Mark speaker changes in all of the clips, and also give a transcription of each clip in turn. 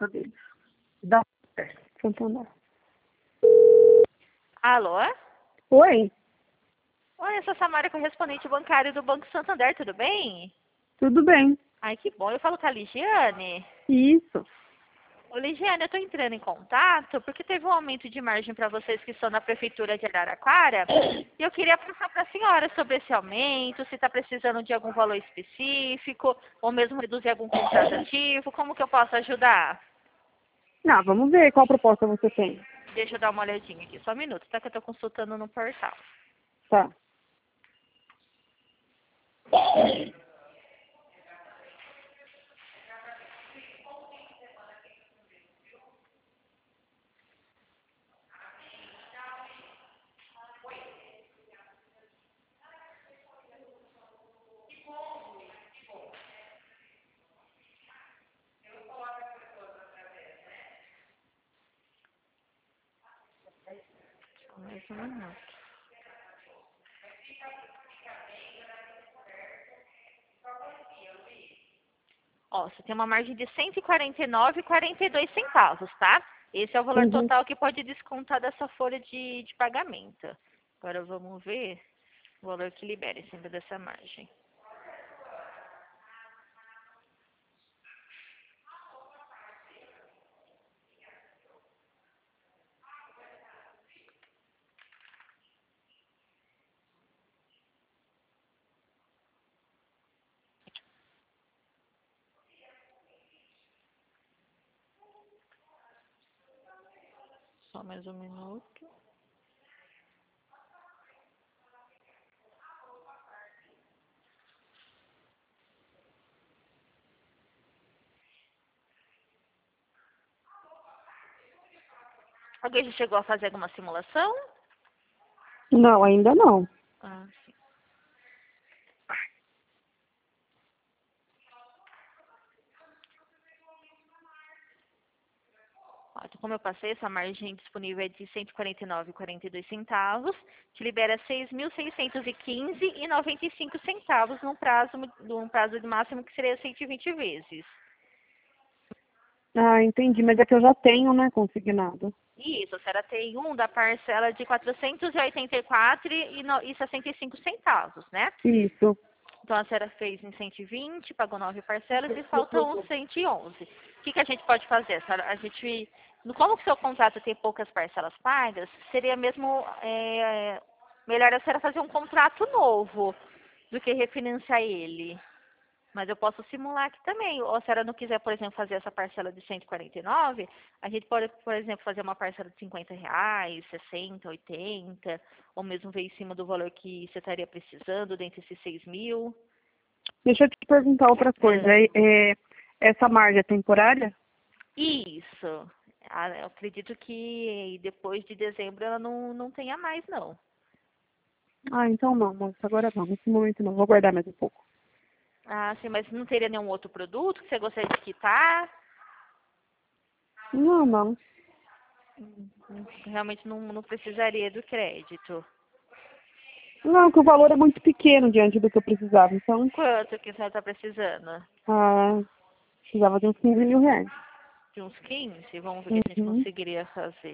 Speaker 1: proposta deles. Da Santander.
Speaker 2: Alô?
Speaker 1: Oi,
Speaker 2: Oi, eu sou a Samara, correspondente bancário do Banco Santander, tudo bem?
Speaker 1: tudo bem?
Speaker 2: Ai, que bom. Eu falo com a Ligiane.
Speaker 1: Isso.
Speaker 2: Ô, Ligiane, eu estou entrando em contato porque teve um aumento de margem para vocês que estão na Prefeitura de Araraquara e eu queria passar para a senhora sobre esse aumento, se está precisando de algum valor específico ou mesmo reduzir algum contrato ativo, como que eu posso ajudar?
Speaker 1: Não, vamos ver qual proposta você tem.
Speaker 2: Deixa eu dar uma olhadinha aqui, só um minuto, tá? Que eu estou consultando no portal.
Speaker 1: Tá.
Speaker 2: Só mais um minuto. Ó, você tem uma margem de R$ 149,42, tá? Esse é o valor
Speaker 1: Uhum.
Speaker 2: total que pode descontar dessa folha de pagamento. Agora vamos ver o valor que libera em cima dessa margem. Só mais um minuto. Alguém já chegou a fazer alguma simulação?
Speaker 1: Não, ainda não.
Speaker 2: Ah, sim. Ó, então, como eu passei, essa margem disponível é de R$ 149,42, que libera R$ 6.615,95 num prazo de máximo que seria 120 vezes.
Speaker 1: Ah, entendi, mas é que eu já tenho, né, consignado.
Speaker 2: Isso, a senhora tem um da parcela de R$ 484,65, né?
Speaker 1: Isso.
Speaker 2: Então a senhora fez em 120, pagou 9 parcelas e faltam 111. O que a gente pode fazer? Como que o seu contrato tem poucas parcelas pagas, seria mesmo melhor a senhora fazer um contrato novo do que refinanciar ele. Mas eu posso simular aqui também. Ou se a senhora não quiser, por exemplo, fazer essa parcela de 149, a gente pode, por exemplo, fazer uma parcela de R$ 50, 60, 80, ou mesmo ver em cima do valor que você estaria precisando, dentre esses 6.000.
Speaker 1: Deixa eu te perguntar outra coisa. Essa margem é temporária?
Speaker 2: Isso. Eu acredito que depois de dezembro ela não tenha mais, não.
Speaker 1: Ah, então não, moça, agora não. Nesse momento não. Vou guardar mais um pouco.
Speaker 2: Ah, sim, mas não teria nenhum outro produto que você gostaria de quitar?
Speaker 1: Não, não.
Speaker 2: Realmente não precisaria do crédito.
Speaker 1: Não, que o valor é muito pequeno diante do que eu precisava. Então,
Speaker 2: Quanto que a senhora está precisando?
Speaker 1: precisava de uns 15 mil reais.
Speaker 2: De uns 15? Vamos ver o que a gente
Speaker 1: Uhum.
Speaker 2: conseguiria fazer.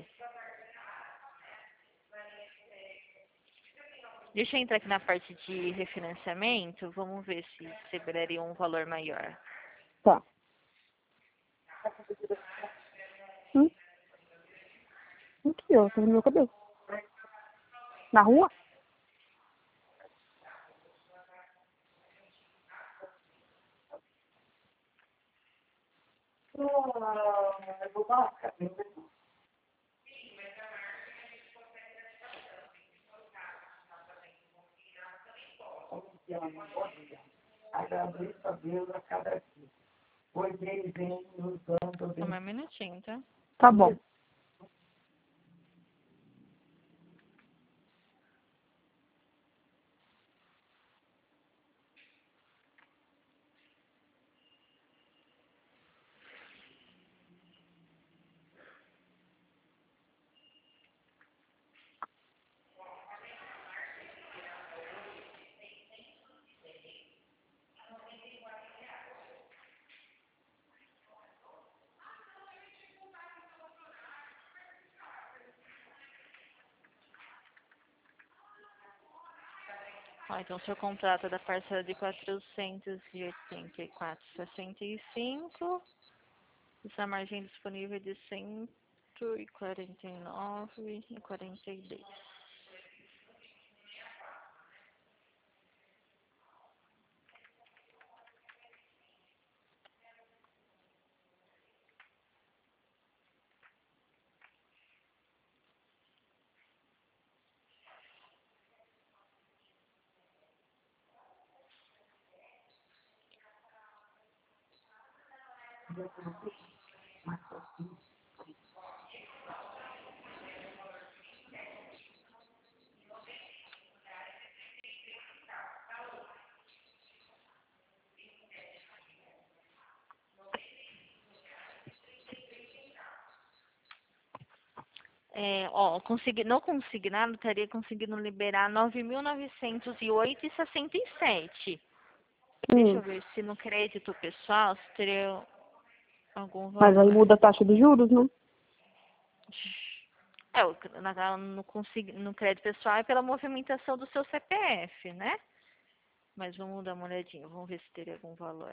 Speaker 2: Deixa eu entrar aqui na parte de refinanciamento. Vamos ver se liberaria um valor maior.
Speaker 1: Tá. Aqui, ó, tá no meu cabelo. Na rua?
Speaker 2: Só mais um minutinho, tá?
Speaker 1: Tá bom.
Speaker 2: Ó, então, o seu contrato é da parcela de 484,65. Essa margem disponível é de 149,42. Ó, no consignado estaria conseguindo liberar 9.908,67. Deixa eu ver se no crédito pessoal se teria algum
Speaker 1: Mas aí
Speaker 2: valor.
Speaker 1: muda a taxa de juros, né?
Speaker 2: No crédito pessoal é pela movimentação do seu CPF, né? Mas vamos dar uma olhadinha, vamos ver se teria algum valor.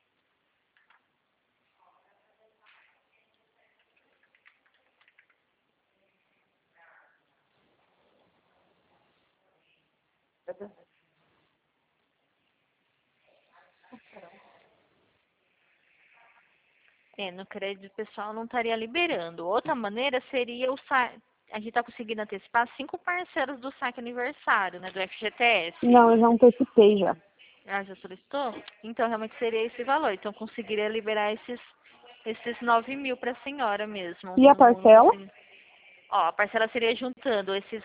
Speaker 2: No crédito pessoal não estaria liberando. Outra maneira seria a gente tá conseguindo antecipar 5 parcelas do saque aniversário, né, do FGTS.
Speaker 1: Não, eu já antecipei já.
Speaker 2: Ah, já solicitou? Então, realmente seria esse valor. Então, conseguiria liberar esses 9.000 para a senhora mesmo.
Speaker 1: E a parcela?
Speaker 2: Ó, a parcela seria juntando esses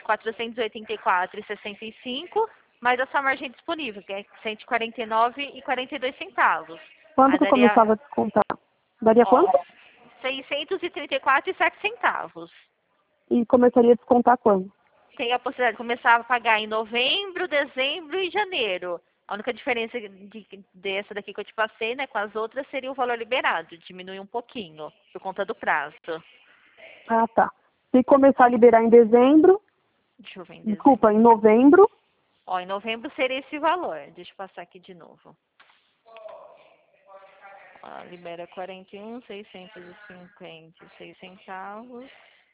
Speaker 2: 484,65, mais a sua margem disponível, que é 149,42 centavos.
Speaker 1: Quanto
Speaker 2: Aí
Speaker 1: que eu
Speaker 2: daria,
Speaker 1: começava a descontar? Daria
Speaker 2: ó,
Speaker 1: quanto?
Speaker 2: 634,07 centavos.
Speaker 1: E começaria a descontar quando?
Speaker 2: Tem a possibilidade de começar a pagar em novembro, dezembro e janeiro. A única diferença dessa daqui que eu te passei, né, com as outras, seria o valor liberado. Diminui um pouquinho, por conta do prazo.
Speaker 1: Ah, tá. Se começar a liberar em dezembro,
Speaker 2: Deixa eu ver em
Speaker 1: desculpa,
Speaker 2: dezembro.
Speaker 1: em novembro,
Speaker 2: Ó, em novembro seria esse valor. Deixa eu passar aqui de novo. Ó, libera 41.656 centavos.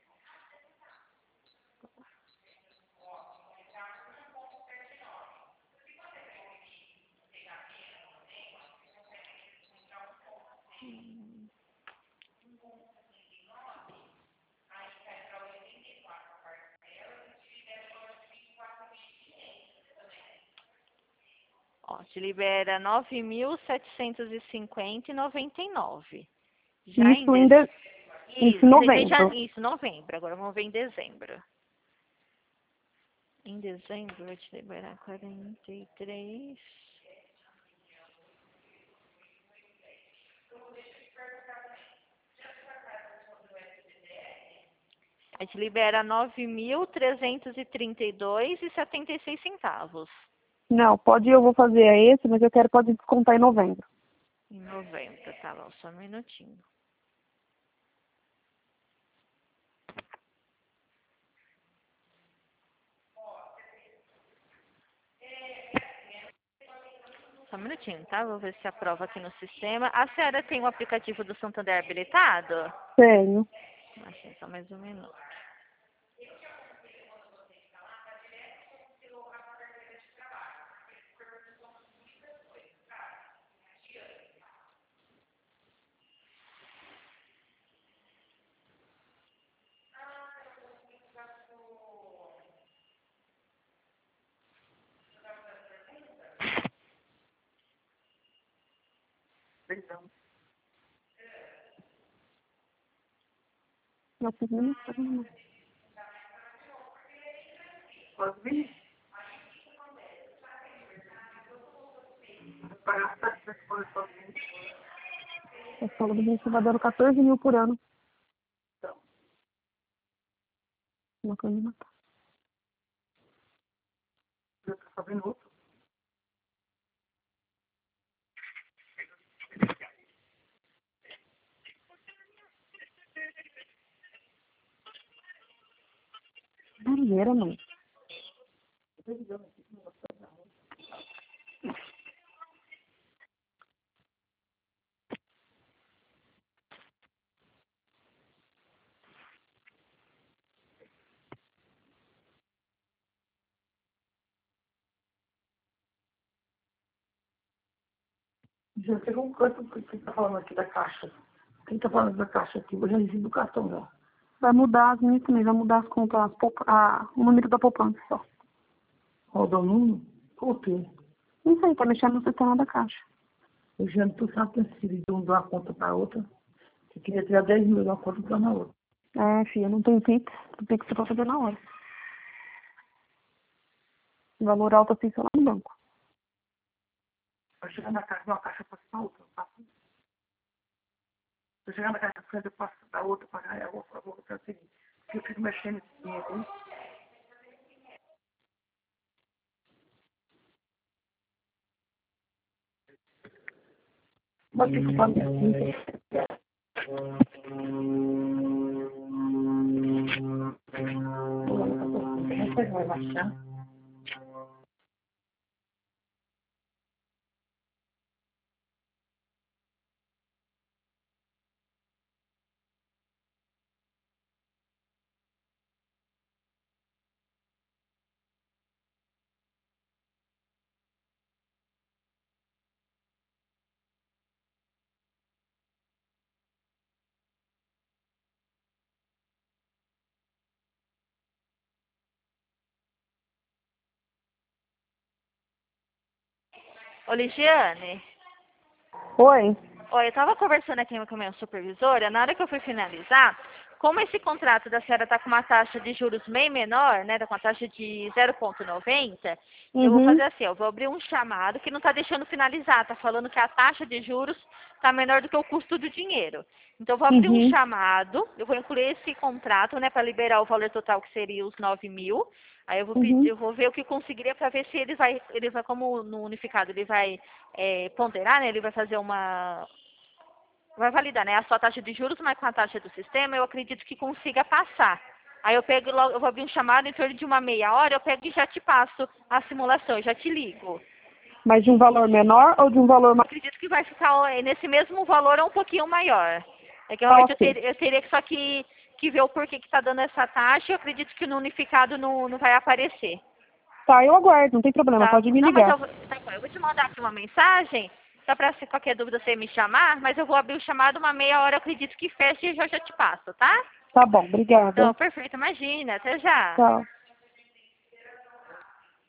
Speaker 2: Ó, te libera 9.750,99. Já em
Speaker 1: isso em,
Speaker 2: dezembro.
Speaker 1: isso em novembro.
Speaker 2: Isso, novembro. Agora vamos ver em dezembro. Em dezembro vai te liberar 43. Aí te libera 9.332,76 centavos.
Speaker 1: Não, pode, eu vou fazer esse, mas eu quero, pode descontar em novembro.
Speaker 2: Em novembro, tá bom, só um minutinho. Só um minutinho, tá? Vou ver se aprova aqui no sistema. A senhora tem o aplicativo do Santander habilitado?
Speaker 1: Tenho.
Speaker 2: Achei só mais um minuto.
Speaker 1: Não fiz nem isso. A escola do gente vai dando 14 mil por ano. Uma coisa de matar. Barulheira, mãe.
Speaker 3: Já pegou um canto que tá falando aqui da caixa. Quem tá falando da caixa aqui? Eu já recebi do cartão já.
Speaker 1: Vai mudar as minhas também, vai mudar as contas, o número da poupança só.
Speaker 3: Rodou o número? Por quê?
Speaker 1: Não sei, tá mexendo no sistema da caixa.
Speaker 3: Eu já não tô sabendo transferir de uma conta para outra. Eu queria tirar 10 mil de uma conta para na outra.
Speaker 1: É, filha, não tem Pix, o Pix você pode fazer na hora. O valor alto assim, sei lá no banco.
Speaker 3: Para chegar na caixa, de uma caixa para outra. Se eu chegar na caixa frente, eu passo da outra para cá, eu vou transferir. Porque eu fico mexendo esse dinheiro aí. Mas tem que fazer assim. Você vai baixar?
Speaker 2: Ô, Ligiane,
Speaker 1: Oi?
Speaker 2: olha, eu estava conversando aqui com a minha supervisora, na hora que eu fui finalizar, como esse contrato da senhora está com uma taxa de juros bem menor, né, tá com uma taxa de 0,90, eu vou fazer assim, eu vou abrir um chamado que não está deixando finalizar, está falando que a taxa de juros está menor do que o custo do dinheiro. Então, eu vou abrir um chamado, eu vou incluir esse contrato, né, para liberar o valor total que seria os 9 mil. Aí eu vou pedir, eu vou ver o que conseguiria para ver se ele vai, como no unificado, ele vai ponderar, né, ele vai fazer vai validar, né, a sua taxa de juros, mas com a taxa do sistema, eu acredito que consiga passar. Aí eu pego logo, eu vou abrir um chamado em torno de uma meia hora, eu pego e já te passo a simulação, eu já te ligo.
Speaker 1: Mas de um valor menor ou de um valor
Speaker 2: Eu
Speaker 1: mais?
Speaker 2: acredito que vai ficar nesse mesmo valor ou um pouquinho maior. É que realmente
Speaker 1: Ok.
Speaker 2: eu teria que só que ver o porquê que está dando essa taxa, eu acredito que no unificado não vai aparecer.
Speaker 1: Tá, eu aguardo, não tem problema,
Speaker 2: Tá?
Speaker 1: pode me
Speaker 2: Não, mas
Speaker 1: ligar.
Speaker 2: tá bom, eu vou te mandar aqui uma mensagem, só para se qualquer dúvida você me chamar, mas eu vou abrir o chamado uma meia hora, eu acredito que feche e já te passo, tá?
Speaker 1: Tá bom, obrigada.
Speaker 2: Então, perfeito, imagina, até já.
Speaker 1: Tchau.